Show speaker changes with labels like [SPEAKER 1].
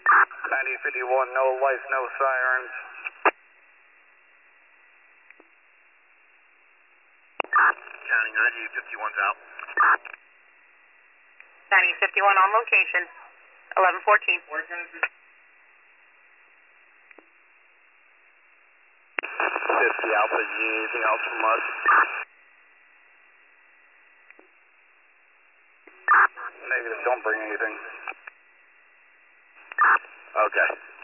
[SPEAKER 1] 9051, no lights, no sirens.
[SPEAKER 2] Counting 9051's out.
[SPEAKER 3] 9051 on location. 1114.
[SPEAKER 2] 50 Alpha, do you need anything else from us?
[SPEAKER 1] Negative, don't bring anything.
[SPEAKER 2] Okay.